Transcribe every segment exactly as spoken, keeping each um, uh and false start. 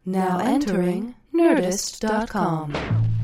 Now entering Nerdist dot com.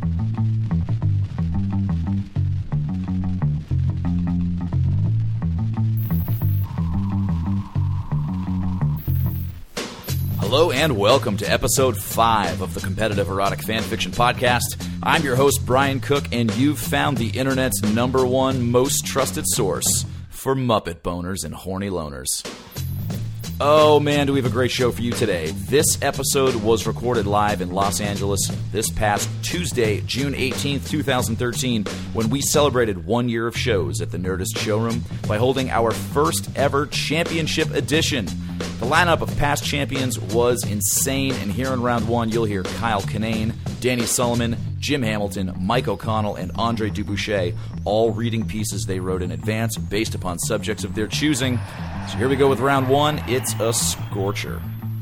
Hello and welcome to episode five of the Competitive Erotic Fanfiction Podcast. I'm your host, Brian Cook, and you've found the internet's number one most trusted source for Muppet boners and horny loners. Oh man, do we have a great show for you today. This episode was recorded live in Los Angeles this past Tuesday, June eighteenth, twenty thirteen, when we celebrated one year of shows at the Nerdist Showroom by holding our first ever championship edition. The lineup of past champions was insane, and here in round one, you'll hear Kyle Kinane, Danny Sullivan, Jim Hamilton, Mike O'Connell, and Andre Dubuchet, all reading pieces they wrote in advance based upon subjects of their choosing. So here we go with round one. It's a scorcher.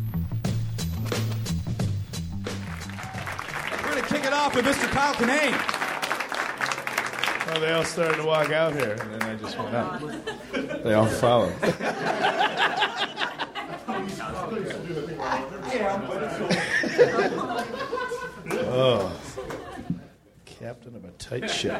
We're going to kick it off with Mister Kyle Kinane. Well, they all started to walk out here, and then I just went out. They all followed. Oh, captain of a tight ship.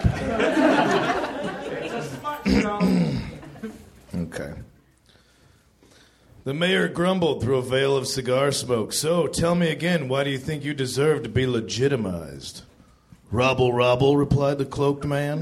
Okay. The mayor grumbled through a veil of cigar smoke. So, tell me again, why do you think you deserve to be legitimized? Robble, robble, replied the cloaked man.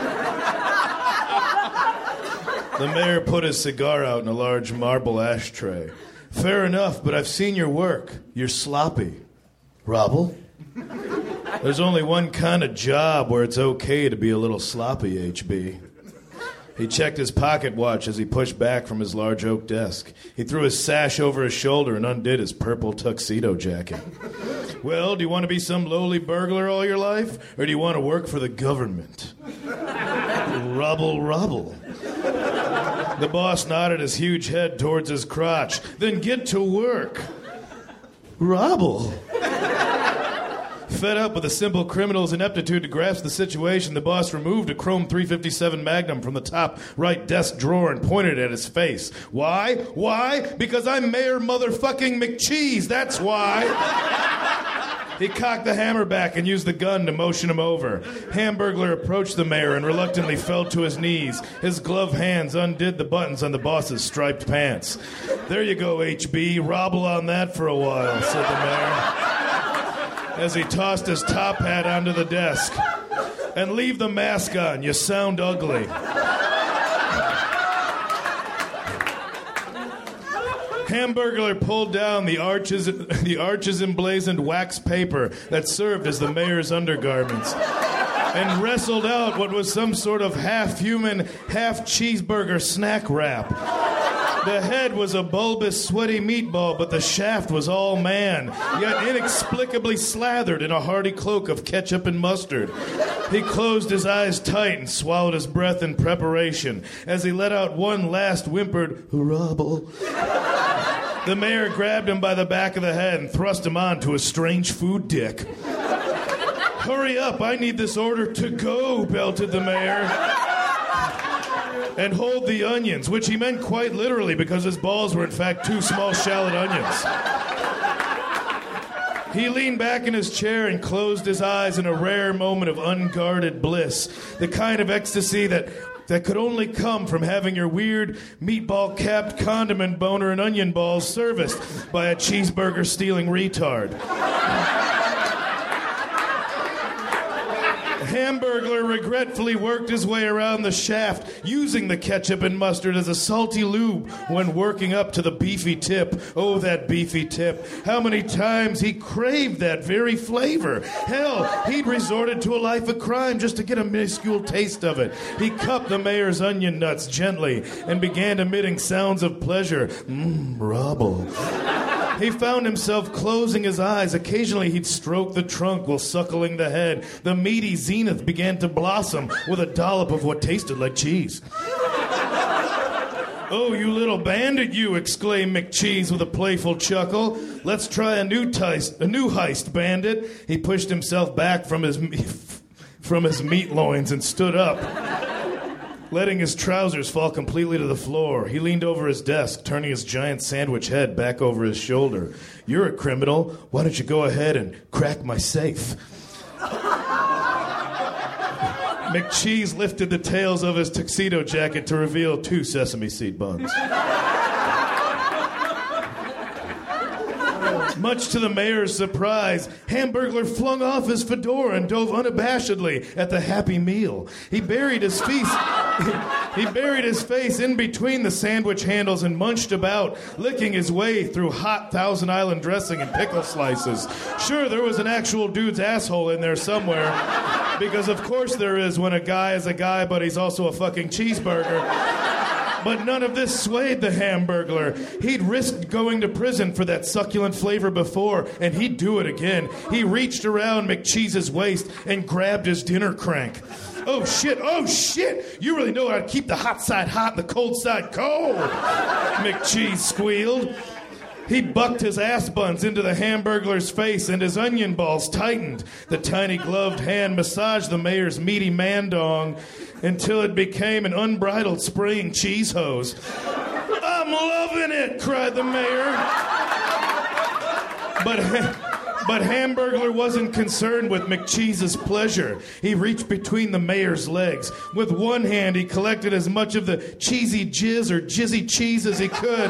The mayor put his cigar out in a large marble ashtray. Fair enough, but I've seen your work. You're sloppy. Robble? There's only one kind of job where it's okay to be a little sloppy, H B. He checked his pocket watch as he pushed back from his large oak desk. He threw his sash over his shoulder and undid his purple tuxedo jacket. Well, do you want to be some lowly burglar all your life, or do you want to work for the government? Robble, robble. The boss nodded his huge head towards his crotch. Then get to work. Robble. Fed up with the simple criminal's ineptitude to grasp the situation, the boss removed a chrome three fifty-seven Magnum from the top right desk drawer and pointed it at his face. Why? Why? Because I'm Mayor Motherfucking McCheese, that's why. He cocked the hammer back and used the gun to motion him over. Hamburglar approached the mayor and reluctantly fell to his knees. His gloved hands undid the buttons on the boss's striped pants. There you go, H B. Robble on that for a while, said the mayor, as he tossed his top hat onto the desk. And leave the mask on, you sound ugly. Hamburglar pulled down the arches, the arches emblazoned wax paper that served as the mayor's undergarments and wrestled out what was some sort of half-human, half-cheeseburger snack wrap. The head was a bulbous, sweaty meatball, but the shaft was all man, yet inexplicably slathered in a hearty cloak of ketchup and mustard. He closed his eyes tight and swallowed his breath in preparation as he let out one last whimpered, "Robble." The mayor grabbed him by the back of the head and thrust him onto a strange food dick. Hurry up, I need this order to go, belted the mayor. And hold the onions, which he meant quite literally because his balls were in fact two small shallot onions. He leaned back in his chair and closed his eyes in a rare moment of unguarded bliss, the kind of ecstasy that, that could only come from having your weird meatball-capped condiment boner and onion balls serviced by a cheeseburger-stealing retard. Hamburglar regretfully worked his way around the shaft, using the ketchup and mustard as a salty lube when working up to the beefy tip. Oh, that beefy tip. How many times he craved that very flavor. Hell, he'd resorted to a life of crime just to get a minuscule taste of it. He cupped the mayor's onion nuts gently and began emitting sounds of pleasure. Mmm, robble. He found himself closing his eyes. Occasionally he'd stroke the trunk while suckling the head. The meaty zenith began to blossom with a dollop of what tasted like cheese. "Oh, you little bandit, you!" exclaimed McCheese with a playful chuckle. "Let's try a new heist, a new heist, bandit." He pushed himself back from his from his meat loins and stood up. letting his trousers fall completely to the floor. He leaned over his desk, turning his giant sandwich head back over his shoulder. You're a criminal. Why don't you go ahead and crack my safe? McCheese lifted the tails of his tuxedo jacket to reveal two sesame seed buns. Much to the mayor's surprise, Hamburglar flung off his fedora and dove unabashedly at the Happy Meal. He buried his face, he buried his face in between the sandwich handles and munched about, licking his way through hot Thousand Island dressing and pickle slices. Sure, there was an actual dude's asshole in there somewhere, because of course there is when a guy is a guy, but he's also a fucking cheeseburger. But none of this swayed the Hamburglar. He'd risked going to prison for that succulent flavor before, and he'd do it again. He reached around McCheese's waist and grabbed his dinner crank. Oh, shit, oh, shit! You really know how to keep the hot side hot and the cold side cold, McCheese squealed. He bucked his ass buns into the Hamburglar's face, and his onion balls tightened. The tiny gloved hand massaged the mayor's meaty man-dong until it became an unbridled spraying cheese hose. I'm loving it, cried the mayor. But, but Hamburglar wasn't concerned with McCheese's pleasure. He reached between the mayor's legs. With one hand, he collected as much of the cheesy jizz or jizzy cheese as he could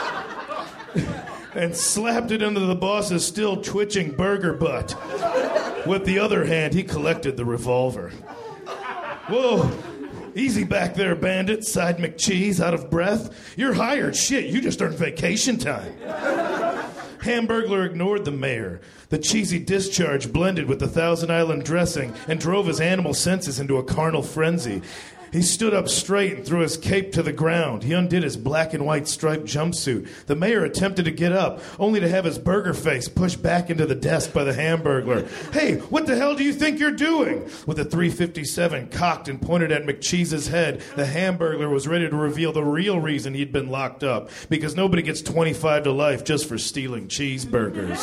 and slapped it into the boss's still twitching burger butt. With the other hand, he collected the revolver. Whoa, easy back there, bandit, sighed McCheese, out of breath. You're hired. Shit, you just earned vacation time. Hamburglar ignored the mayor. The cheesy discharge blended with the Thousand Island dressing and drove his animal senses into a carnal frenzy. He stood up straight and threw his cape to the ground. He undid his black and white striped jumpsuit. The mayor attempted to get up, only to have his burger face pushed back into the desk by the Hamburglar. Hey, what the hell do you think you're doing? With a three fifty-seven cocked and pointed at McCheese's head, the Hamburglar was ready to reveal the real reason he'd been locked up, because nobody gets twenty-five to life just for stealing cheeseburgers.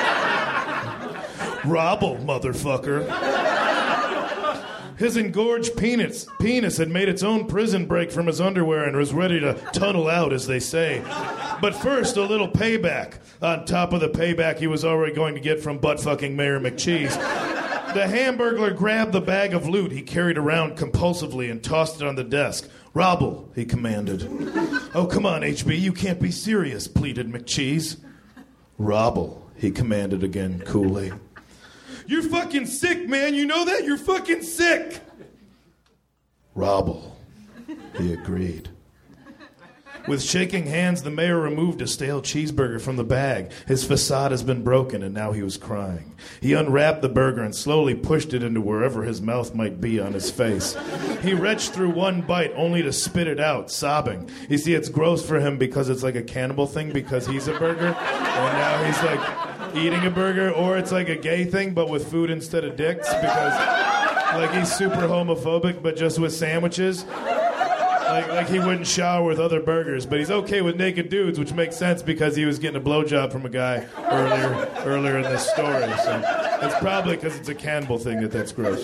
Robble, motherfucker. His engorged penis, penis had made its own prison break from his underwear and was ready to tunnel out, as they say. But first, a little payback. On top of the payback he was already going to get from butt-fucking Mayor McCheese. The Hamburglar grabbed the bag of loot he carried around compulsively and tossed it on the desk. Robble, he commanded. Oh, come on, H B, you can't be serious, pleaded McCheese. Robble, he commanded again coolly. You're fucking sick, man. You know that? You're fucking sick. Robble, he agreed. With shaking hands, the mayor removed a stale cheeseburger from the bag. His facade has been broken, and now he was crying. He unwrapped the burger and slowly pushed it into wherever his mouth might be on his face. He retched through one bite only to spit it out, sobbing. You see, it's gross for him because it's like a cannibal thing because he's a burger, and now he's like eating a burger, or it's like a gay thing but with food instead of dicks because like he's super homophobic but just with sandwiches. Like, like he wouldn't shower with other burgers, but he's okay with naked dudes, which makes sense because he was getting a blowjob from a guy earlier earlier in this story. So it's probably because it's a cannibal thing that that's gross.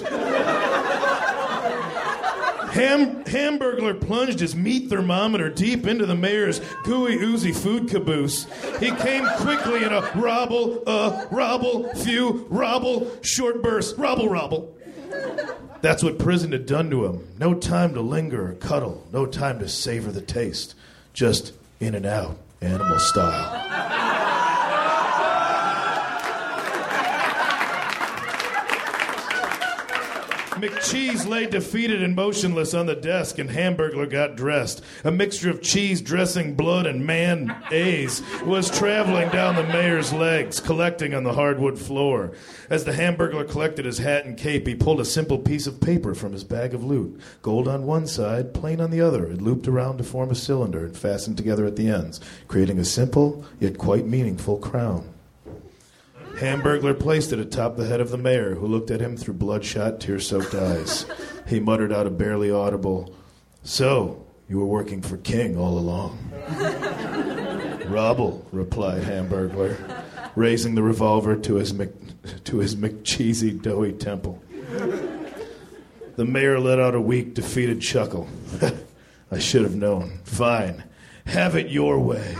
Ham, Hamburglar plunged his meat thermometer deep into the mayor's gooey, oozy food caboose. He came quickly in a robble, uh, robble, few, robble, short burst, robble, robble. That's what prison had done to him. No time to linger or cuddle. No time to savor the taste. Just in and out, animal style. McCheese lay defeated and motionless on the desk, and Hamburglar got dressed. A mixture of cheese, dressing, blood, and man-aze was traveling down the mayor's legs, collecting on the hardwood floor. As the Hamburglar collected his hat and cape, he pulled a simple piece of paper from his bag of loot. Gold on one side, plain on the other. It looped around to form a cylinder and fastened together at the ends, creating a simple, yet quite meaningful crown. Hamburglar placed it atop the head of the mayor, who looked at him through bloodshot, tear-soaked eyes. He muttered out a barely audible, "So, you were working for King all along." "Robble," replied Hamburglar, raising the revolver to his Mc, to his McCheesy, doughy temple. The mayor let out a weak, defeated chuckle. I should have known. Fine. Have it your way.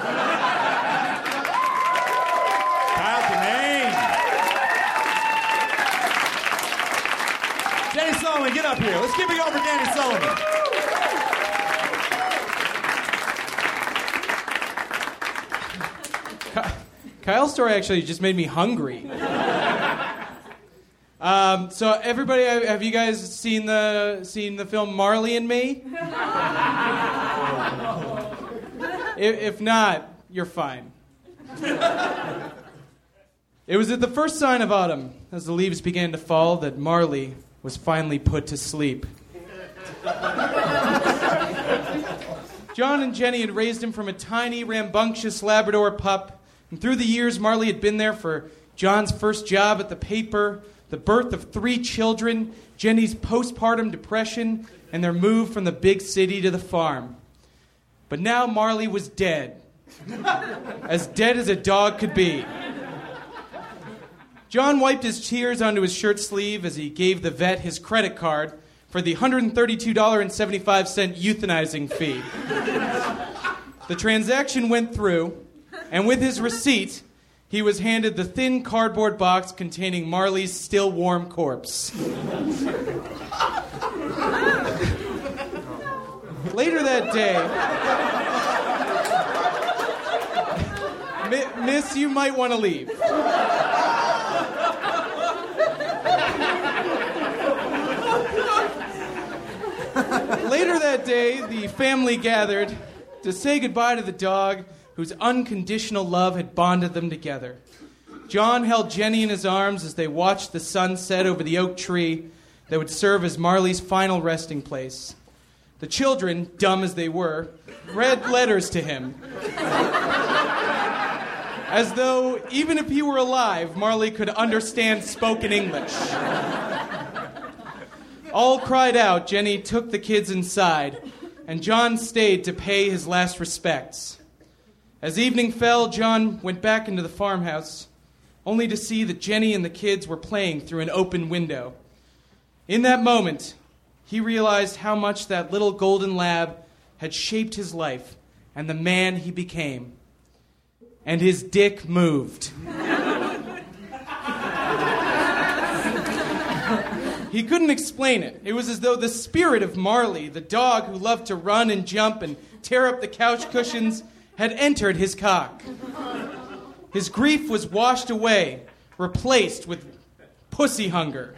Kyle Kinane. Danny Sullivan, get up here. Let's keep it going for Danny Sullivan. Kyle's story actually just made me hungry. um, so everybody, have you guys seen the seen the film Marley and Me? if, if not, you're fine. It was at the first sign of autumn, as the leaves began to fall, that Marley was finally put to sleep. John and Jenny had raised him from a tiny, rambunctious Labrador pup. And through the years, Marley had been there for John's first job at the paper, the birth of three children, Jenny's postpartum depression, and their move from the big city to the farm. But now Marley was dead. As dead as a dog could be. John wiped his tears onto his shirt sleeve as he gave the vet his credit card for the one hundred thirty-two dollars and seventy-five cents euthanizing fee. The transaction went through, and with his receipt, he was handed the thin cardboard box containing Marley's still warm corpse. Later that day, Mi- Miss, you might want to leave. Later that day, the family gathered to say goodbye to the dog whose unconditional love had bonded them together. John held Jenny in his arms as they watched the sun set over the oak tree that would serve as Marley's final resting place. The children, dumb as they were, read letters to him. As though, even if he were alive, Marley could understand spoken English. All cried out, Jenny took the kids inside, and John stayed to pay his last respects. As evening fell, John went back into the farmhouse, only to see that Jenny and the kids were playing through an open window. In that moment, he realized how much that little golden lab had shaped his life and the man he became. And his dick moved. He couldn't explain it. It was as though the spirit of Marley, the dog who loved to run and jump and tear up the couch cushions, had entered his cock. His grief was washed away, replaced with pussy hunger.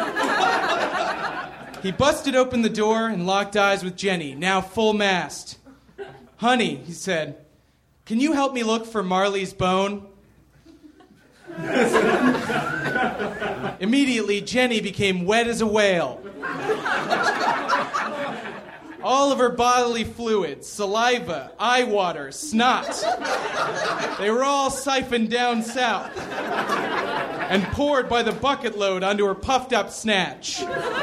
He busted open the door and locked eyes with Jenny, now full mast. "Honey," he said, "can you help me look for Marley's bone?" Immediately, Jenny became wet as a whale. All of her bodily fluids, saliva, eye water, snot, they were all siphoned down south and poured by the bucket load onto her puffed up snatch.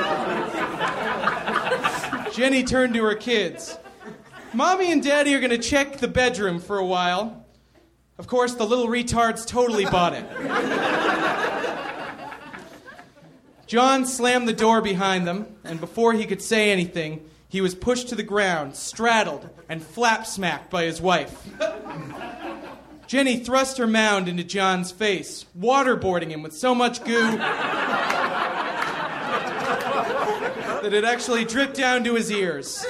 Jenny turned to her kids. "Mommy and Daddy are going to check the bedroom for a while." Of course, the little retards totally bought it. John slammed the door behind them, and before he could say anything, he was pushed to the ground, straddled, and flap-smacked by his wife. Jenny thrust her mound into John's face, waterboarding him with so much goo that it actually dripped down to his ears.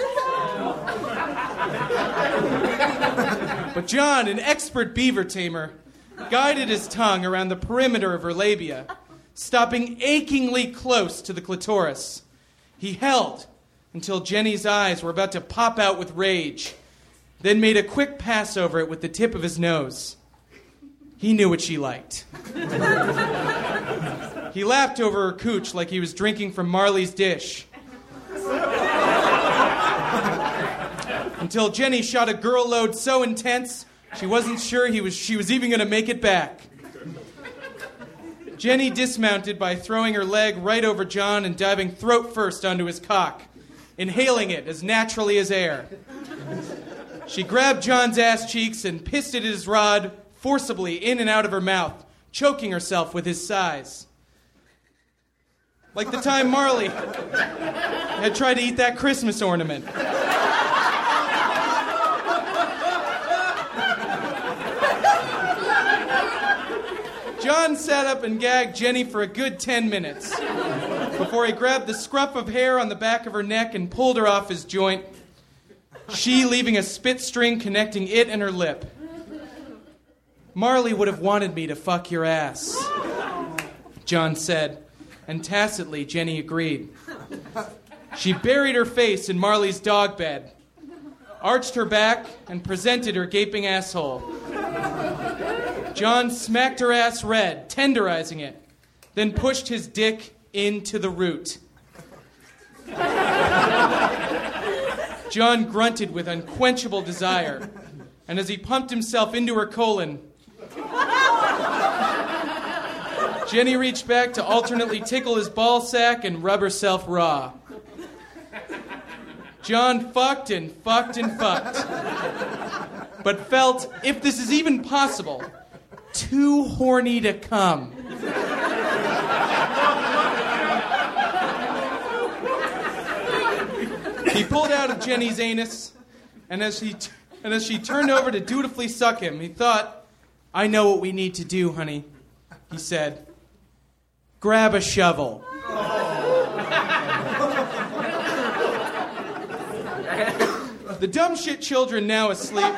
But John, an expert beaver tamer, guided his tongue around the perimeter of her labia, stopping achingly close to the clitoris. He held until Jenny's eyes were about to pop out with rage, then made a quick pass over it with the tip of his nose. He knew what she liked. He lapped over her cooch like he was drinking from Marley's dish. Until Jenny shot a girl load so intense, she wasn't sure he was, she was even going to make it back. Jenny dismounted by throwing her leg right over John and diving throat first onto his cock, inhaling it as naturally as air. She grabbed John's ass cheeks and pisted his rod forcibly in and out of her mouth, choking herself with his size. Like the time Marley had tried to eat that Christmas ornament. John sat up and gagged Jenny for a good ten minutes before he grabbed the scruff of hair on the back of her neck and pulled her off his joint, she leaving a spit string connecting it and her lip. Marley would have wanted me to fuck your ass, John said, and tacitly Jenny agreed. She buried her face in Marley's dog bed, arched her back, and presented her gaping asshole. John smacked her ass red, tenderizing it, then pushed his dick into the root. John grunted with unquenchable desire, and as he pumped himself into her colon, Jenny reached back to alternately tickle his ball sack and rub herself raw. John fucked and fucked and fucked, but felt, if this is even possible, too horny to come. He pulled out of Jenny's anus, and as he t- and as she turned over to dutifully suck him, he thought, "I know what we need to do, honey," he said. "Grab a shovel." The dumb shit children now asleep,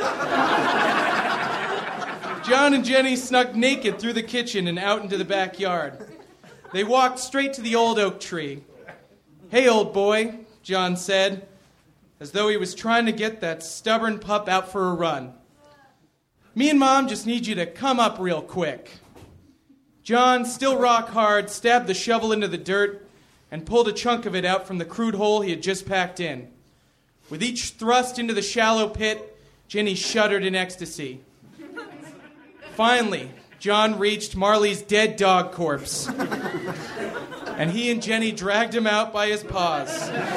John and Jenny snuck naked through the kitchen and out into the backyard. They walked straight to the old oak tree. "Hey, old boy," John said, as though he was trying to get that stubborn pup out for a run. "Me and Mom just need you to come up real quick." John, still rock hard, stabbed the shovel into the dirt and pulled a chunk of it out from the crude hole he had just packed in. With each thrust into the shallow pit, Jenny shuddered in ecstasy. Finally, John reached Marley's dead dog corpse, and he and Jenny dragged him out by his paws.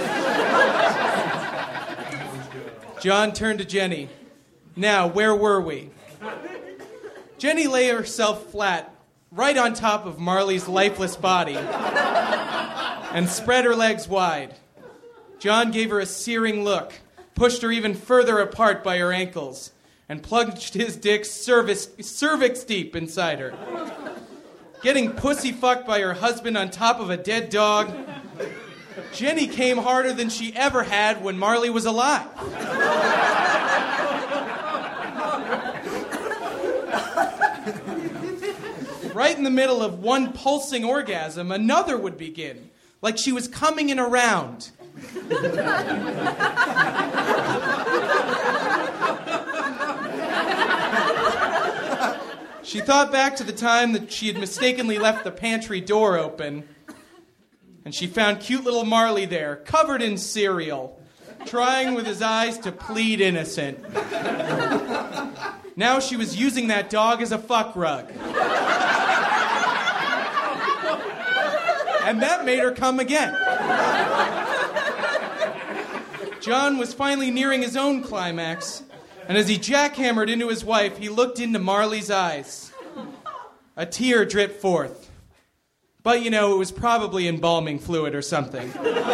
John turned to Jenny. "Now, where were we?" Jenny lay herself flat, right on top of Marley's lifeless body, and spread her legs wide. John gave her a searing look, pushed her even further apart by her ankles, and plunged his dick cervix, cervix deep inside her. Getting pussy-fucked by her husband on top of a dead dog, Jenny came harder than she ever had when Marley was alive. Right in the middle of one pulsing orgasm, another would begin, like she was coming in a round. She thought back to the time that she had mistakenly left the pantry door open, and she found cute little Marley there, covered in cereal, trying with his eyes to plead innocent. Now she was using that dog as a fuck rug. And that made her come again. John was finally nearing his own climax, and as he jackhammered into his wife, he looked into Marley's eyes. A tear dripped forth. But, you know, it was probably embalming fluid or something.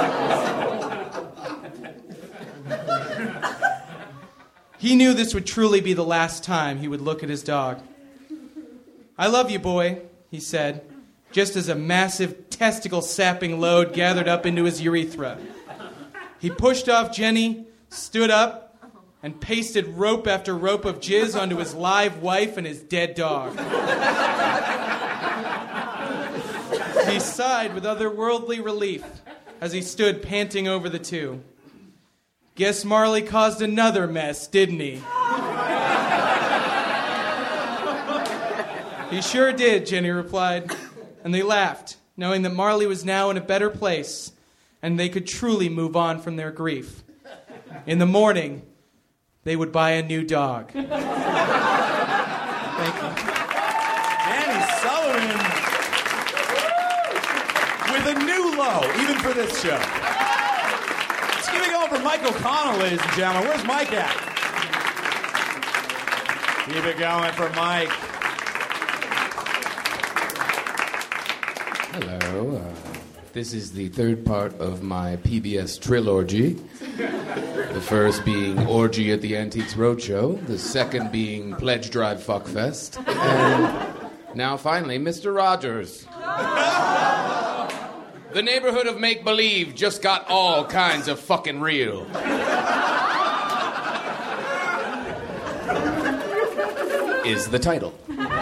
He knew this would truly be the last time he would look at his dog. "I love you, boy," he said, just as a massive testicle-sapping load gathered up into his urethra. He pushed off Jenny, stood up, and pasted rope after rope of jizz onto his live wife and his dead dog. He sighed with otherworldly relief as he stood panting over the two. "Guess Marley caused another mess, didn't he?" "He sure did," Jenny replied, and they laughed, knowing that Marley was now in a better place and they could truly move on from their grief. In the morning, they would buy a new dog. Thank you. Danny Sullivan with a new low, even for this show. Let's keep it going for Mike O'Connell, ladies and gentlemen. Where's Mike at? Keep it going for Mike. Hello. Uh, This is the third part of my P B S trilogy. The first being Orgy at the Antiques Roadshow. The second being Pledge Drive Fuckfest. And now finally, Mister Rogers. The neighborhood of make-believe just got all kinds of fucking real. Is the title.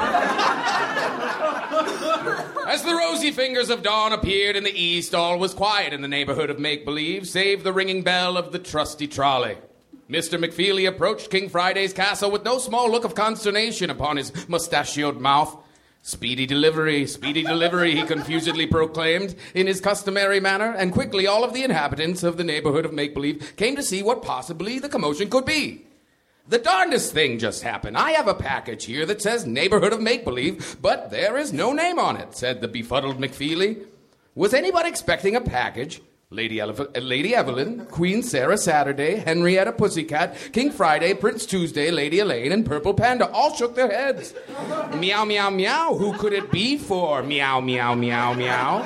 As the rosy fingers of dawn appeared in the east, all was quiet in the neighborhood of make-believe, save the ringing bell of the trusty trolley. Mister McFeely approached King Friday's castle with no small look of consternation upon his mustachioed mouth. Speedy delivery, speedy delivery, he confusedly proclaimed in his customary manner, and quickly all of the inhabitants of the neighborhood of make-believe came to see what possibly the commotion could be. The darndest thing just happened. I have a package here that says Neighborhood of Make-Believe, but there is no name on it, said the befuddled McFeely. Was anybody expecting a package? Lady, Ele- Lady Evelyn, Queen Sarah Saturday, Henrietta Pussycat, King Friday, Prince Tuesday, Lady Elaine, and Purple Panda all shook their heads. Meow, meow, meow. Who could it be for? Meow, meow, meow, meow.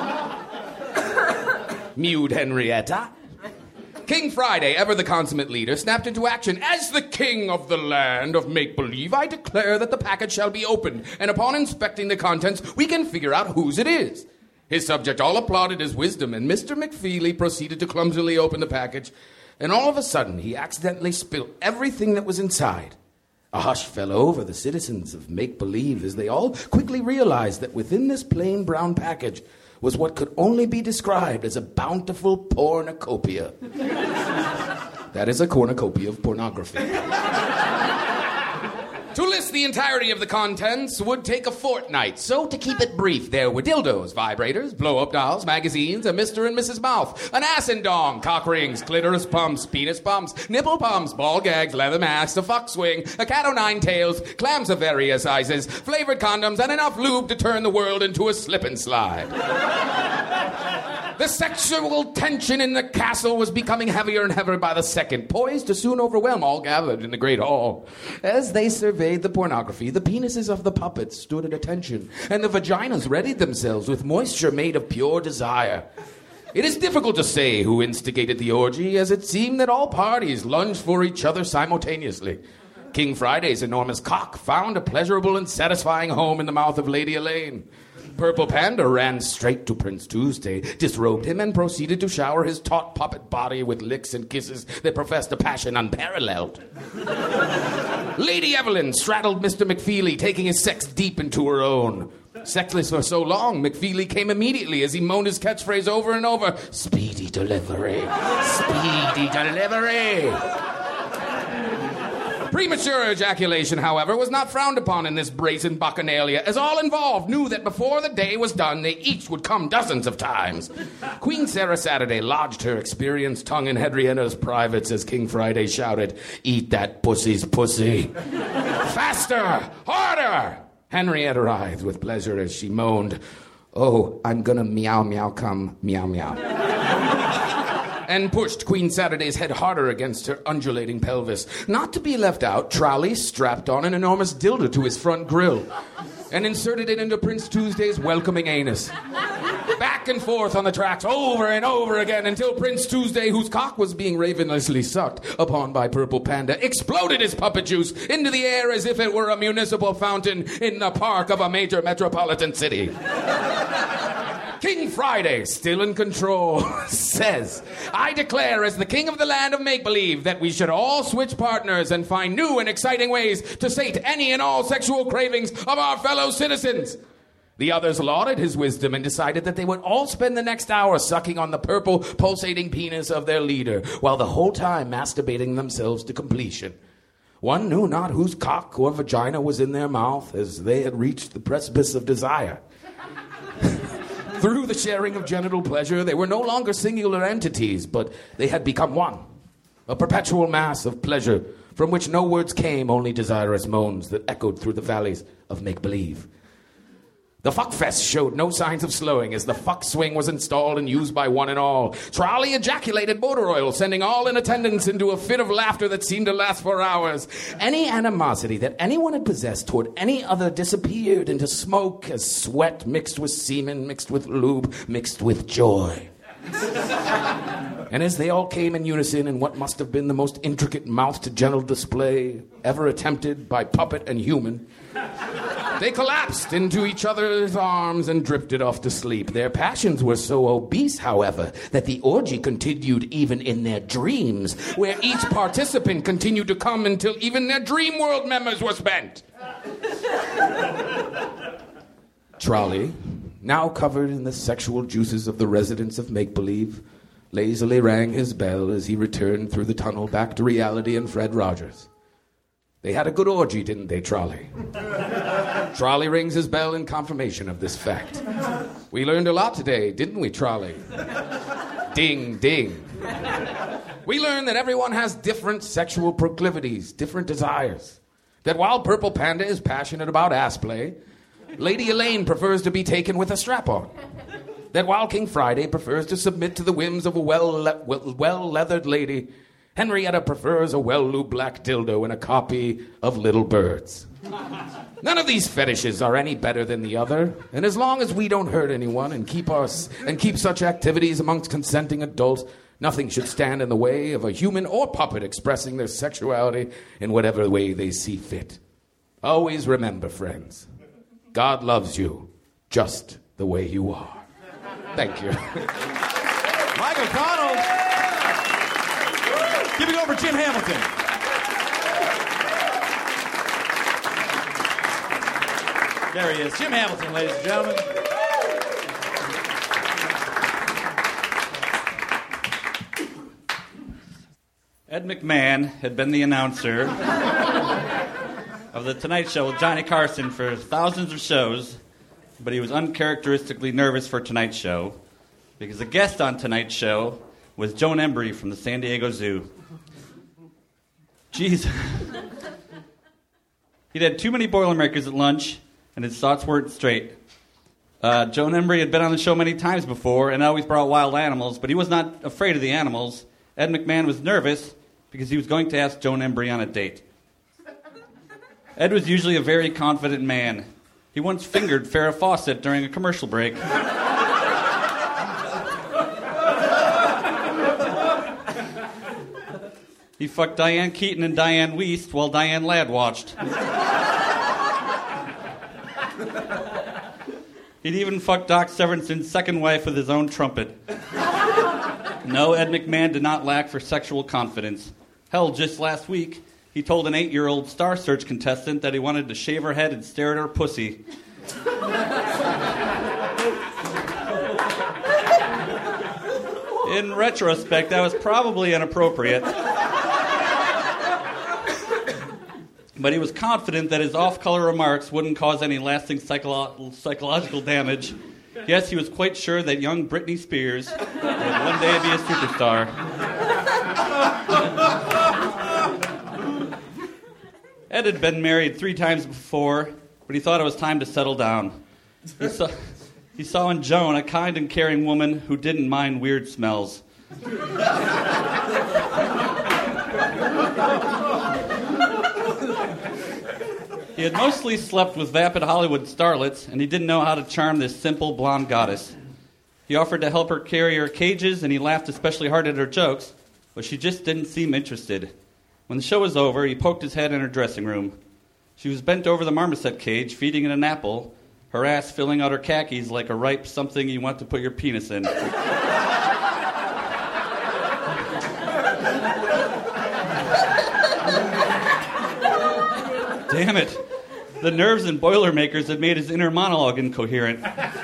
Mewed Henrietta. King Friday, ever the consummate leader, snapped into action. As the king of the land of make-believe, I declare that the package shall be opened, and upon inspecting the contents, we can figure out whose it is. His subject all applauded his wisdom, and Mister McFeely proceeded to clumsily open the package, and all of a sudden, he accidentally spilled everything that was inside. A hush fell over the citizens of make-believe as they all quickly realized that within this plain brown package was what could only be described as a bountiful pornucopia. That is a cornucopia of pornography. To list the entirety of the contents would take a fortnight, so to keep it brief, there were dildos, vibrators, blow-up dolls, magazines, a Mister and Missus Mouth, an ass and dong, cock rings, clitoris pumps, penis pumps, nipple pumps, ball gags, leather masks, a fuck swing, a cat o' nine tails, clams of various sizes, flavored condoms, and enough lube to turn the world into a slip and slide. The sexual tension in the castle was becoming heavier and heavier by the second, poised to soon overwhelm all gathered in the great hall. As they surveyed the pornography, the penises of the puppets stood at attention, and the vaginas readied themselves with moisture made of pure desire. It is difficult to say who instigated the orgy, as it seemed that all parties lunged for each other simultaneously. King Friday's enormous cock found a pleasurable and satisfying home in the mouth of Lady Elaine. Purple Panda ran straight to Prince Tuesday, disrobed him, and proceeded to shower his taut puppet body with licks and kisses that professed a passion unparalleled. Lady Evelyn straddled Mister McFeely, taking his sex deep into her own. Sexless for so long, McFeely came immediately as he moaned his catchphrase over and over. Speedy delivery. Speedy delivery. Premature ejaculation, however, was not frowned upon in this brazen bacchanalia, as all involved knew that before the day was done, they each would come dozens of times. Queen Sarah Saturday lodged her experienced tongue in Henrietta's privates as King Friday shouted, "Eat that pussy's pussy." Faster! Harder! Henrietta writhed with pleasure as she moaned, "Oh, I'm gonna meow meow come meow meow." And pushed Queen Saturday's head harder against her undulating pelvis. Not to be left out, Trolley strapped on an enormous dildo to his front grill and inserted it into Prince Tuesday's welcoming anus. Back and forth on the tracks over and over again until Prince Tuesday, whose cock was being ravenously sucked upon by Purple Panda, exploded his puppet juice into the air as if it were a municipal fountain in the park of a major metropolitan city. King Friday, still in control, says, "I declare as the king of the land of make-believe that we should all switch partners and find new and exciting ways to sate any and all sexual cravings of our fellow citizens." The others lauded his wisdom and decided that they would all spend the next hour sucking on the purple, pulsating penis of their leader, while the whole time masturbating themselves to completion. One knew not whose cock or vagina was in their mouth as they had reached the precipice of desire. Through the sharing of genital pleasure, they were no longer singular entities, but they had become one. A perpetual mass of pleasure from which no words came, only desirous moans that echoed through the valleys of make-believe. The fuckfest showed no signs of slowing as the fuck swing was installed and used by one and all. Trolley ejaculated motor oil, sending all in attendance into a fit of laughter that seemed to last for hours. Any animosity that anyone had possessed toward any other disappeared into smoke as sweat mixed with semen, mixed with lube, mixed with joy. And as they all came in unison in what must have been the most intricate mouth-to-genital display ever attempted by puppet and human, they collapsed into each other's arms and drifted off to sleep. Their passions were so obese, however, that the orgy continued even in their dreams, where each participant continued to come until even their dream world members were spent. Trolley, now covered in the sexual juices of the residents of make-believe, lazily rang his bell as he returned through the tunnel back to reality and Fred Rogers. They had a good orgy, didn't they, Trolley? Trolley rings his bell in confirmation of this fact. We learned a lot today, didn't we, Trolley? Ding, ding. We learned that everyone has different sexual proclivities, different desires. That while Purple Panda is passionate about ass play, Lady Elaine prefers to be taken with a strap-on. That while King Friday prefers to submit to the whims of a well-le- well-leathered lady, Henrietta prefers a well-lubed black dildo and a copy of Little Birds. None of these fetishes are any better than the other, and as long as we don't hurt anyone and keep us and keep such activities amongst consenting adults, nothing should stand in the way of a human or puppet expressing their sexuality in whatever way they see fit. Always remember, friends, God loves you just the way you are. Thank you. Michael Connell. Give it over Jim Hamilton. There he is. Jim Hamilton, ladies and gentlemen. Ed McMahon had been the announcer of The Tonight Show with Johnny Carson for thousands of shows, but he was uncharacteristically nervous for Tonight's Show because the guest on Tonight's Show was Joan Embry from the San Diego Zoo. Jeez. He'd had too many Boilermakers at lunch, and his thoughts weren't straight. Uh, Joan Embry had been on the show many times before and always brought wild animals, but he was not afraid of the animals. Ed McMahon was nervous because he was going to ask Joan Embry on a date. Ed was usually a very confident man. He once fingered Farrah Fawcett during a commercial break. He fucked Diane Keaton and Diane Wiest while Diane Ladd watched. He'd even fucked Doc Severinsen's second wife with his own trumpet. No, Ed McMahon did not lack for sexual confidence. Hell, just last week, he told an eight-year-old Star Search contestant that he wanted to shave her head and stare at her pussy. In retrospect, that was probably inappropriate. But he was confident that his off-color remarks wouldn't cause any lasting psycholo- psychological damage. Yes, he was quite sure that young Britney Spears would one day be a superstar. Ed had been married three times before, but he thought it was time to settle down. He saw, he saw in Joan a kind and caring woman who didn't mind weird smells. He had mostly slept with vapid Hollywood starlets, and he didn't know how to charm this simple blonde goddess. He offered to help her carry her cages, and he laughed especially hard at her jokes, but she just didn't seem interested. When the show was over, he poked his head in her dressing room. She was bent over the marmoset cage, feeding it an apple, her ass filling out her khakis like a ripe something you want to put your penis in. Damn it. The nerves and Boilermakers had made his inner monologue incoherent.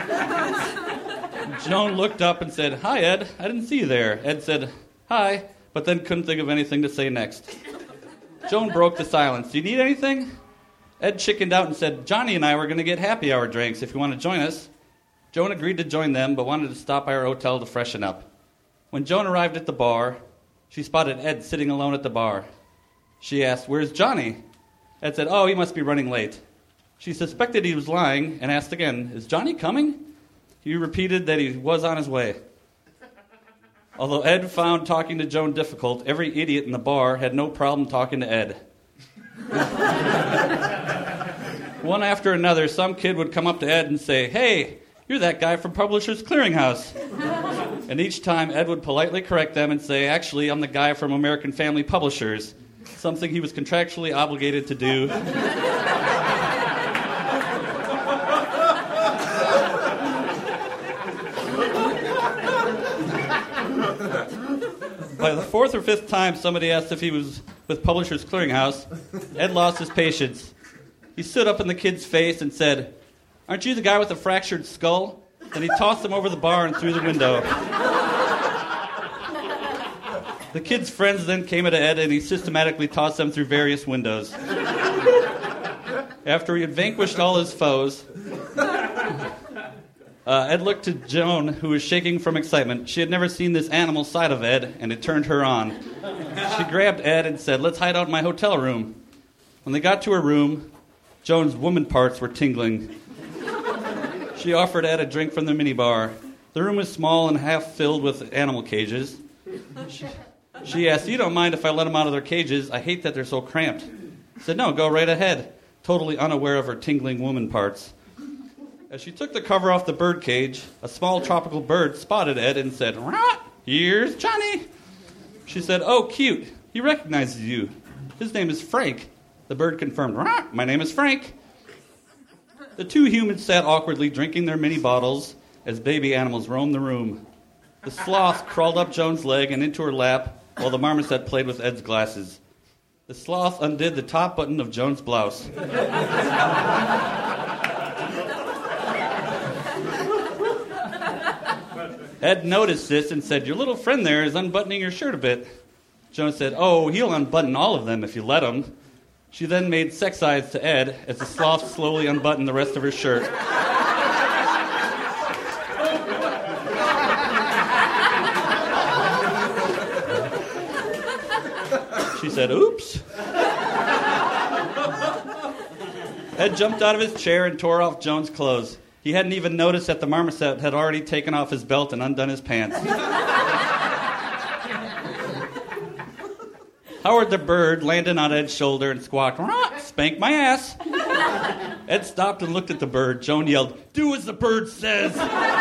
Joan looked up and said, "Hi, Ed. I didn't see you there." Ed said, "Hi," but then couldn't think of anything to say next. Joan broke the silence. "Do you need anything?" Ed chickened out and said, "Johnny and I were going to get happy hour drinks if you want to join us." Joan agreed to join them, but wanted to stop by her hotel to freshen up. When Joan arrived at the bar, she spotted Ed sitting alone at the bar. She asked, "Where's Johnny?" Ed said, "Oh, he must be running late." She suspected he was lying and asked again, "Is Johnny coming?" He repeated that he was on his way. Although Ed found talking to Joan difficult, every idiot in the bar had no problem talking to Ed. One after another, some kid would come up to Ed and say, "Hey, you're that guy from Publishers Clearinghouse." And each time, Ed would politely correct them and say, "Actually, I'm the guy from American Family Publishers," something he was contractually obligated to do. By the fourth or fifth time somebody asked if he was with Publishers Clearinghouse, Ed lost his patience. He stood up in the kid's face and said, "Aren't you the guy with the fractured skull?" Then he tossed him over the bar and through the window. The kid's friends then came at Ed and he systematically tossed them through various windows. After he had vanquished all his foes, Uh, Ed looked to Joan, who was shaking from excitement. She had never seen this animal side of Ed, and it turned her on. She grabbed Ed and said, "Let's hide out in my hotel room." When they got to her room, Joan's woman parts were tingling. She offered Ed a drink from the minibar. The room was small and half filled with animal cages. She, she asked, "You don't mind if I let them out of their cages? I hate that they're so cramped." He said, "No, go right ahead," totally unaware of her tingling woman parts. As she took the cover off the bird cage, a small tropical bird spotted Ed and said, "Rah, here's Johnny." She said, "Oh, cute. He recognizes you. His name is Frank." The bird confirmed, "Rah, my name is Frank." The two humans sat awkwardly drinking their mini bottles as baby animals roamed the room. The sloth crawled up Joan's leg and into her lap while the marmoset played with Ed's glasses. The sloth undid the top button of Joan's blouse. Ed noticed this and said, "Your little friend there is unbuttoning your shirt a bit." Joan said, "Oh, he'll unbutton all of them if you let him." She then made sex eyes to Ed as the sloth slowly unbuttoned the rest of her shirt. She said, "Oops." Ed jumped out of his chair and tore off Joan's clothes. He hadn't even noticed that the marmoset had already taken off his belt and undone his pants. Howard the bird landed on Ed's shoulder and squawked, "Rah, spank my ass." Ed stopped and looked at the bird. Joan yelled, "Do as the bird says."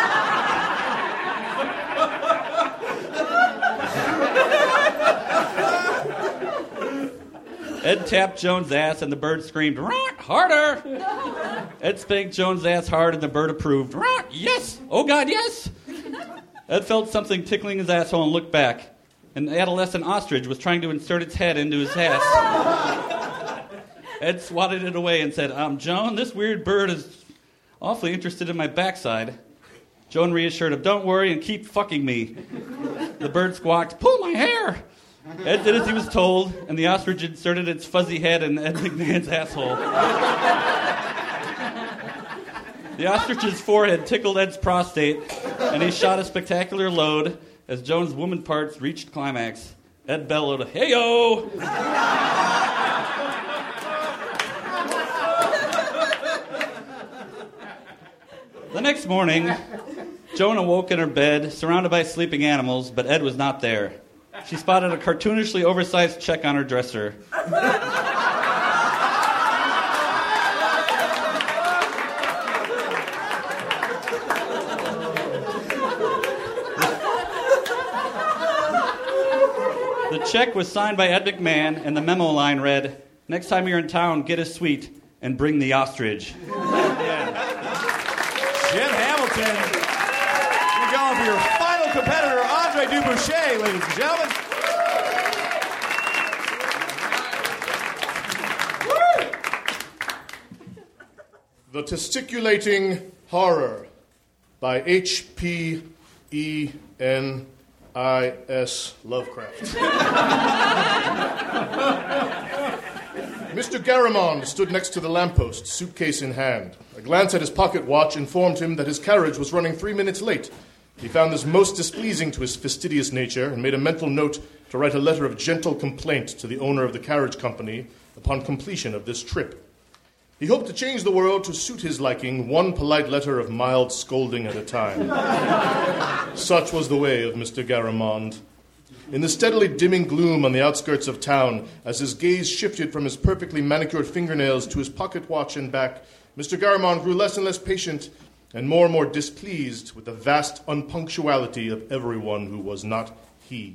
Ed tapped Joan's ass and the bird screamed, "Rah, harder." Ed spanked Joan's ass hard and the bird approved. "Rah, yes! Oh, God, yes!" Ed felt something tickling his asshole and looked back. An adolescent ostrich was trying to insert its head into his ass. Ed swatted it away and said, um, "Joan, this weird bird is awfully interested in my backside." Joan reassured him, "Don't worry and keep fucking me." The bird squawked, "Pull my hair." Ed did as he was told, and the ostrich inserted its fuzzy head in Ed McMahon's asshole. The ostrich's forehead tickled Ed's prostate, and he shot a spectacular load as Joan's woman parts reached climax. Ed bellowed, "Hey-yo!" The next morning, Joan awoke in her bed, surrounded by sleeping animals, but Ed was not there. She spotted a cartoonishly oversized check on her dresser. The check was signed by Ed McMahon, and the memo line read, "Next time you're in town, get a suite and bring the ostrich." Jim Hamilton, you're going for your final competitor, Andre Duboucher, ladies and gentlemen. The Testiculating Horror by H P E N I S Lovecraft. Mister Garamond stood next to the lamppost, suitcase in hand. A glance at his pocket watch informed him that his carriage was running three minutes late. He found this most displeasing to his fastidious nature and made a mental note to write a letter of gentle complaint to the owner of the carriage company upon completion of this trip. He hoped to change the world to suit his liking, one polite letter of mild scolding at a time. Such was the way of Mister Garamond. In the steadily dimming gloom on the outskirts of town, as his gaze shifted from his perfectly manicured fingernails to his pocket watch and back, Mister Garamond grew less and less patient and more and more displeased with the vast unpunctuality of everyone who was not he.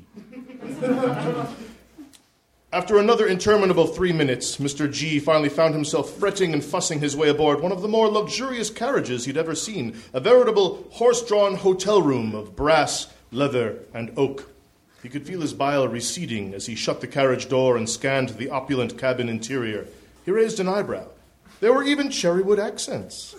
After another interminable three minutes, Mister G finally found himself fretting and fussing his way aboard one of the more luxurious carriages he'd ever seen, a veritable horse-drawn hotel room of brass, leather, and oak. He could feel his bile receding as he shut the carriage door and scanned the opulent cabin interior. He raised an eyebrow. There were even cherrywood accents.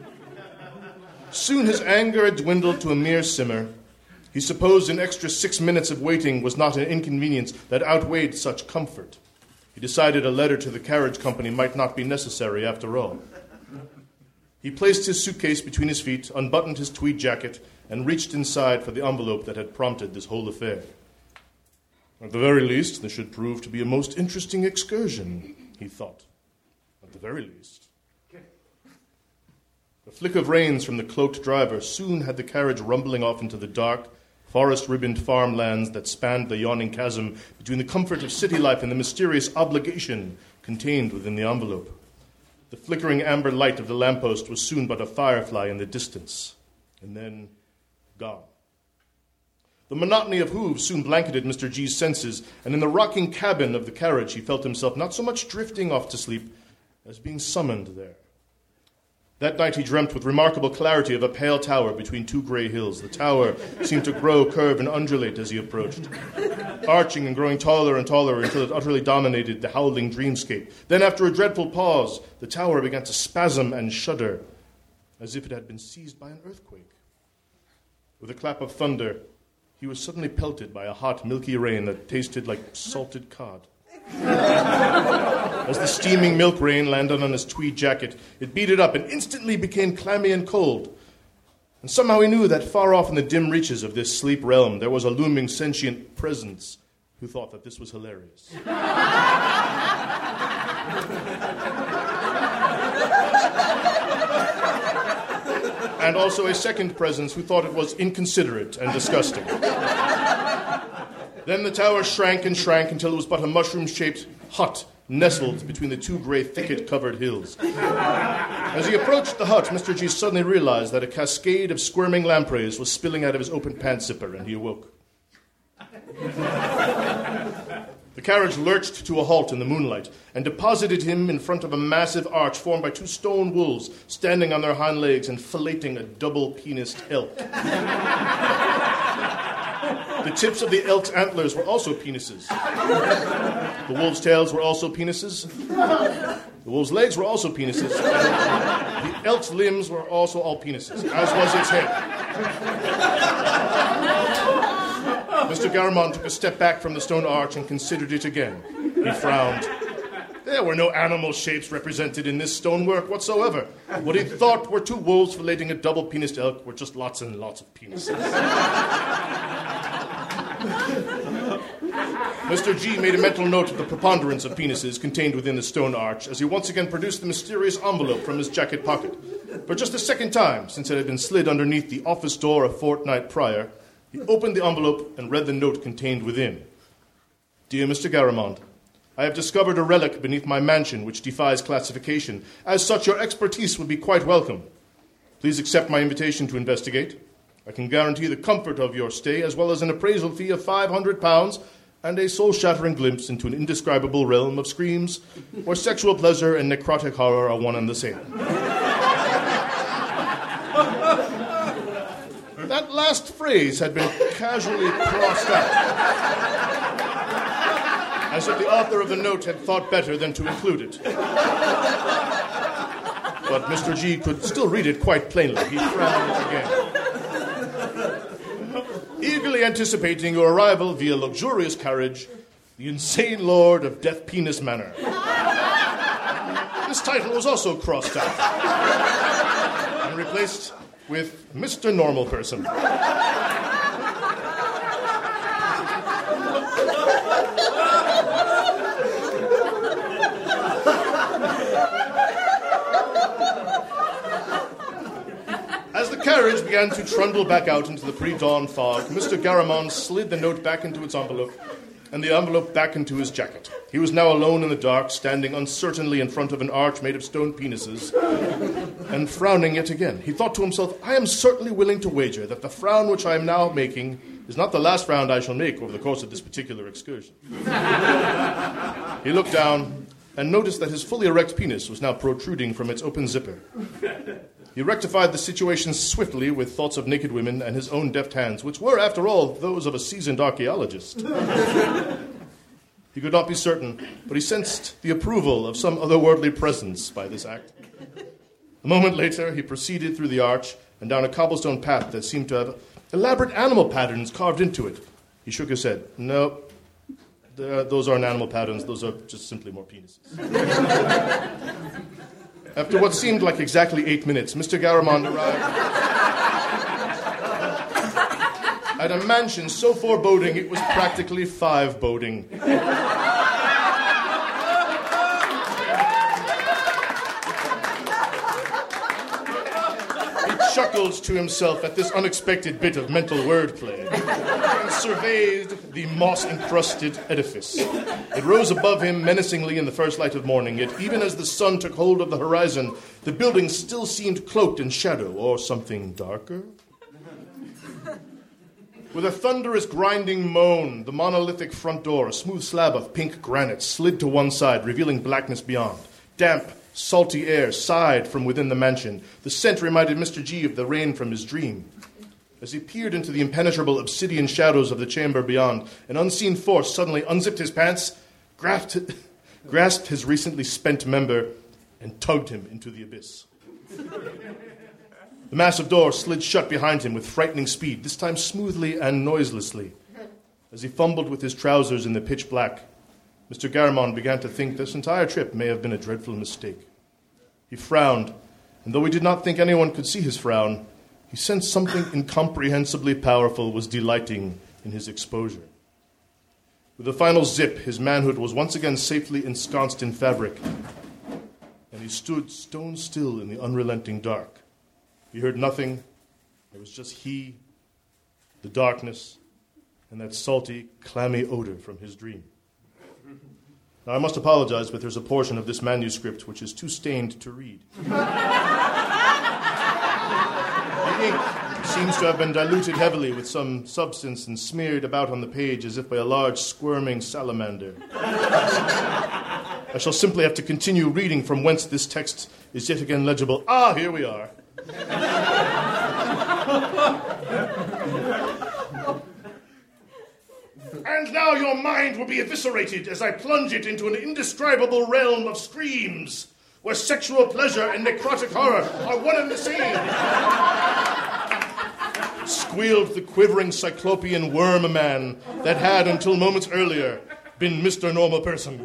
Soon his anger had dwindled to a mere simmer. He supposed an extra six minutes of waiting was not an inconvenience that outweighed such comfort. He decided a letter to the carriage company might not be necessary after all. He placed his suitcase between his feet, unbuttoned his tweed jacket, and reached inside for the envelope that had prompted this whole affair. At the very least, this should prove to be a most interesting excursion, he thought. At the very least. A flick of reins from the cloaked driver soon had the carriage rumbling off into the dark, forest-ribboned farmlands that spanned the yawning chasm between the comfort of city life and the mysterious obligation contained within the envelope. The flickering amber light of the lamppost was soon but a firefly in the distance, and then gone. The monotony of hooves soon blanketed Mister G's senses, and in the rocking cabin of the carriage he felt himself not so much drifting off to sleep as being summoned there. That night he dreamt with remarkable clarity of a pale tower between two grey hills. The tower seemed to grow, curve, and undulate as he approached, arching and growing taller and taller until it utterly dominated the howling dreamscape. Then, after a dreadful pause, the tower began to spasm and shudder, as if it had been seized by an earthquake. With a clap of thunder, he was suddenly pelted by a hot, milky rain that tasted like salted cod. As the steaming milk rain landed on his tweed jacket, it beat it up and instantly became clammy and cold. And somehow he knew that far off in the dim reaches of this sleep realm there was a looming sentient presence who thought that this was hilarious. And also a second presence who thought it was inconsiderate and disgusting. Then the tower shrank and shrank until it was but a mushroom-shaped hut nestled between the two grey thicket-covered hills. As he approached the hut, Mister G suddenly realized that a cascade of squirming lampreys was spilling out of his open pant zipper, and he awoke. The carriage lurched to a halt in the moonlight and deposited him in front of a massive arch formed by two stone wolves standing on their hind legs and filleting a double-penised elk. The tips of the elk's antlers were also penises. The wolves' tails were also penises. The wolves' legs were also penises. The elk's limbs were also all penises, as was its head. Mister Garamond took a step back from the stone arch and considered it again. He frowned. There were no animal shapes represented in this stonework whatsoever. What he thought were two wolves filleting a double-penised elk were just lots and lots of penises. Mister G made a mental note of the preponderance of penises contained within the stone arch as he once again produced the mysterious envelope from his jacket pocket. For just a second time, since it had been slid underneath the office door a fortnight prior, he opened the envelope and read the note contained within. Dear Mister Garamond, I have discovered a relic beneath my mansion which defies classification. As such, your expertise would be quite welcome. Please accept my invitation to investigate. I can guarantee the comfort of your stay, as well as an appraisal fee of five hundred pounds and a soul-shattering glimpse into an indescribable realm of screams where sexual pleasure and necrotic horror are one and the same. That last phrase had been casually crossed out, as if the author of the note had thought better than to include it. But Mister G could still read it quite plainly. He frowned again. Eagerly anticipating your arrival via luxurious carriage, the insane lord of Death Penis Manor. This title was also crossed out and replaced with Mister Normal Person. carriage began to trundle back out into the pre-dawn fog, Mister Garamond slid the note back into its envelope, and the envelope back into his jacket. He was now alone in the dark, standing uncertainly in front of an arch made of stone penises, and frowning yet again. He thought to himself, I am certainly willing to wager that the frown which I am now making is not the last frown I shall make over the course of this particular excursion. He looked down and noticed that his fully erect penis was now protruding from its open zipper. He rectified the situation swiftly with thoughts of naked women and his own deft hands, which were, after all, those of a seasoned archaeologist. He could not be certain, but he sensed the approval of some otherworldly presence by this act. A moment later, he proceeded through the arch and down a cobblestone path that seemed to have elaborate animal patterns carved into it. He shook his head. No, those aren't animal patterns. Those are just simply more penises. After what seemed like exactly eight minutes, Mister Garamond arrived at a mansion so foreboding it was practically five-boding. He chuckled to himself at this unexpected bit of mental wordplay and surveyed the moss-encrusted edifice. It rose above him menacingly in the first light of morning, yet even as the sun took hold of the horizon, the building still seemed cloaked in shadow, or something darker. With a thunderous grinding moan, the monolithic front door, a smooth slab of pink granite, slid to one side, revealing blackness beyond. Damp, salty air sighed from within the mansion. The scent reminded Mister G of the rain from his dream. As he peered into the impenetrable obsidian shadows of the chamber beyond, an unseen force suddenly unzipped his pants, grasped, grasped his recently spent member, and tugged him into the abyss. The massive door slid shut behind him with frightening speed, this time smoothly and noiselessly. As he fumbled with his trousers in the pitch black, Mister Garamond began to think this entire trip may have been a dreadful mistake. He frowned, and though he did not think anyone could see his frown, he sensed something incomprehensibly powerful was delighting in his exposure. With a final zip, his manhood was once again safely ensconced in fabric, and he stood stone still in the unrelenting dark. He heard nothing. It was just he, the darkness, and that salty, clammy odor from his dream. Now, I must apologize, but there's a portion of this manuscript which is too stained to read. The ink seems to have been diluted heavily with some substance and smeared about on the page as if by a large, squirming salamander. I shall simply have to continue reading from whence this text is yet again legible. Ah, here we are. And now your mind will be eviscerated as I plunge it into an indescribable realm of screams, where sexual pleasure and necrotic horror are one and the same. Squealed the quivering cyclopean worm-man that had, until moments earlier, been Mister Normal Person.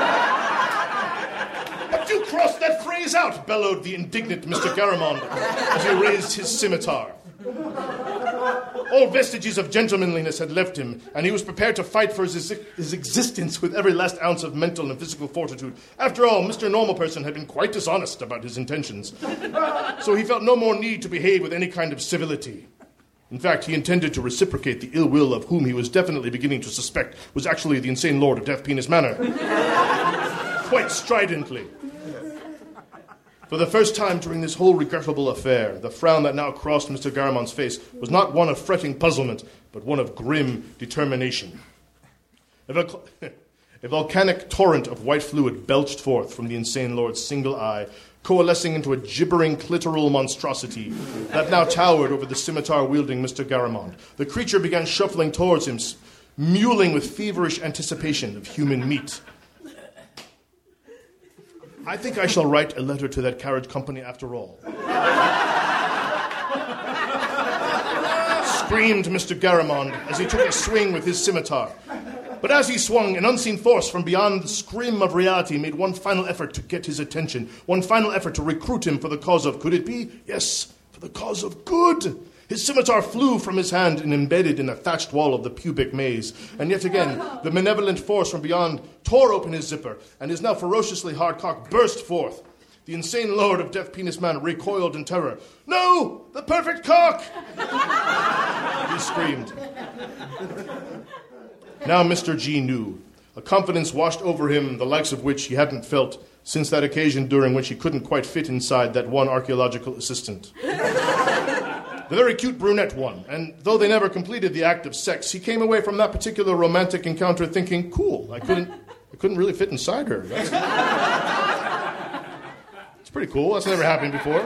But you crossed that phrase out, bellowed the indignant Mister Garamond as he raised his scimitar. All vestiges of gentlemanliness had left him, and he was prepared to fight for his, his existence with every last ounce of mental and physical fortitude. After all, Mister Normal Person had been quite dishonest about his intentions, so he felt no more need to behave with any kind of civility. In fact, he intended to reciprocate the ill will of whom he was definitely beginning to suspect was actually the insane lord of Death Penis Manor. Quite stridently. For the first time during this whole regrettable affair, the frown that now crossed Mister Garamond's face was not one of fretting puzzlement, but one of grim determination. A, vol- a volcanic torrent of white fluid belched forth from the insane lord's single eye, coalescing into a gibbering clitoral monstrosity that now towered over the scimitar-wielding Mister Garamond. The creature began shuffling towards him, mewling with feverish anticipation of human meat. I think I shall write a letter to that carriage company after all. Screamed Mister Garamond as he took a swing with his scimitar. But as he swung, an unseen force from beyond the scrim of reality made one final effort to get his attention, one final effort to recruit him for the cause of, could it be? Yes, for the cause of good. His scimitar flew from his hand and embedded in the thatched wall of the pubic maze. And yet again, the malevolent force from beyond tore open his zipper, and his now ferociously hard cock burst forth. The insane lord of Death Penis Man recoiled in terror. "No! The perfect cock!" he screamed. Now Mister G knew. A confidence washed over him, the likes of which he hadn't felt since that occasion during which he couldn't quite fit inside that one archaeological assistant. The very cute brunette one. And though they never completed the act of sex, he came away from that particular romantic encounter thinking, cool, I couldn't I couldn't really fit inside her. That's, it's pretty cool. That's never happened before.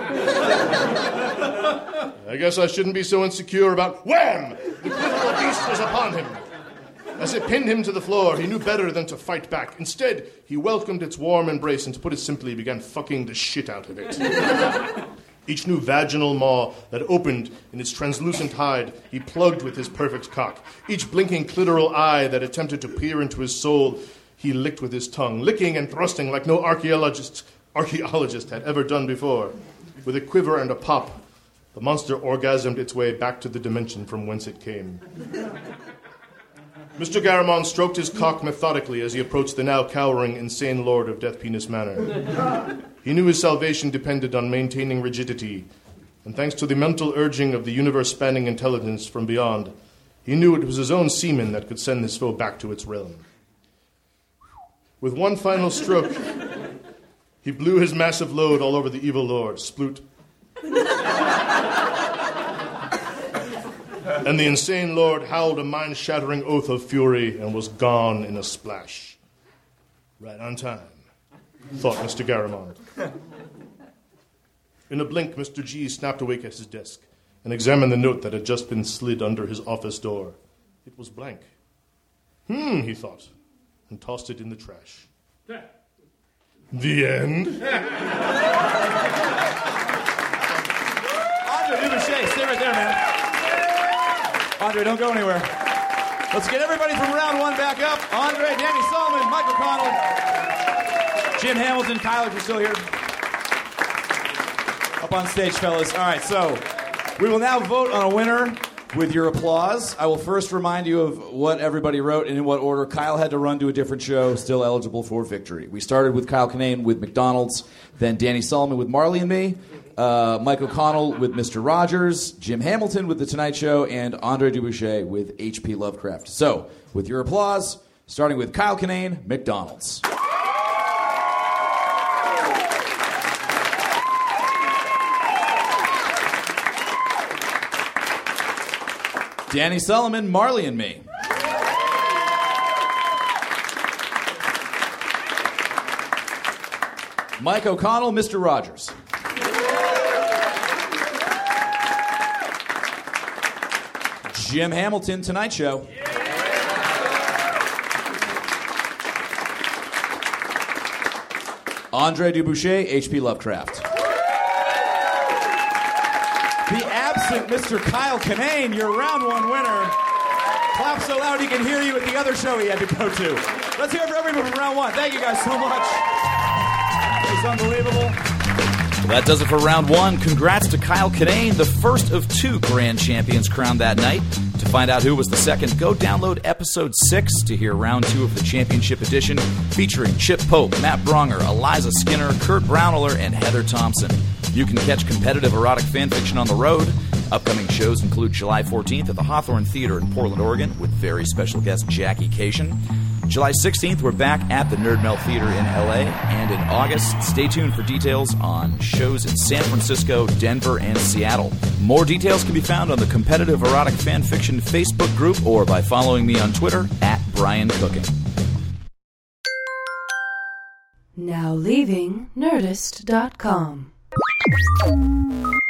I guess I shouldn't be so insecure about wham! The little beast was upon him. As it pinned him to the floor, he knew better than to fight back. Instead, he welcomed its warm embrace and, to put it simply, began fucking the shit out of it. Each new vaginal maw that opened in its translucent hide, he plugged with his perfect cock. Each blinking clitoral eye that attempted to peer into his soul, he licked with his tongue, licking and thrusting like no archaeologist, archaeologist had ever done before. With a quiver and a pop, the monster orgasmed its way back to the dimension from whence it came. Mister Garamond stroked his cock methodically as he approached the now cowering, insane lord of Death Penis Manor. He knew his salvation depended on maintaining rigidity, and thanks to the mental urging of the universe-spanning intelligence from beyond, he knew it was his own semen that could send his foe back to its realm. With one final stroke, he blew his massive load all over the evil lord, sploot. And the insane lord howled a mind-shattering oath of fury and was gone in a splash. Right on time, thought Mister Garamond. In a blink, Mister G snapped awake at his desk and examined the note that had just been slid under his office door. It was blank. Hmm, he thought, and tossed it in the trash. The end. Andre Dubuchet, stay right there, man. Andre, don't go anywhere. Let's get everybody from round one back up. Andre, Danny Solomon, Michael Connell, Jim Hamilton, Kyle, if you're still here. Up on stage, fellas. All right, so we will now vote on a winner with your applause. I will first remind you of what everybody wrote and in what order. Kyle had to run to a different show, still eligible for victory. We started with Kyle Kinane with McDonald's, then Danny Solomon with Marley and Me, uh, Mike O'Connell with Mister Rogers, Jim Hamilton with The Tonight Show, and Andre Dubuchet with H P Lovecraft. So, with your applause, starting with Kyle Kinane, McDonald's. Danny Solomon, Marley and Me. Mike O'Connell, Mister Rogers. Jim Hamilton, Tonight Show. Andre Dubuchet, H P Lovecraft. The absent Mister Kyle Kinane, your round one winner. Clap so loud he can hear you at the other show he had to go to. Let's hear it for everyone from round one. Thank you guys so much. It's unbelievable. Well, that does it for round one. Congrats to Kyle Kinane, the first of two grand champions crowned that night. To find out who was the second, go download episode six to hear round two of the championship edition, featuring Chip Pope, Matt Bronger, Eliza Skinner, Kurt Brownler, and Heather Thompson. You can catch competitive erotic fanfiction on the road. Upcoming shows include July fourteenth at the Hawthorne Theater in Portland, Oregon, with very special guest Jackie Cation. July sixteenth, we're back at the Nerd Melt Theater in L A. And in August, stay tuned for details on shows in San Francisco, Denver, and Seattle. More details can be found on the Competitive Erotic Fanfiction Facebook group or by following me on Twitter at Brian Cooking. Now leaving Nerdist dot com.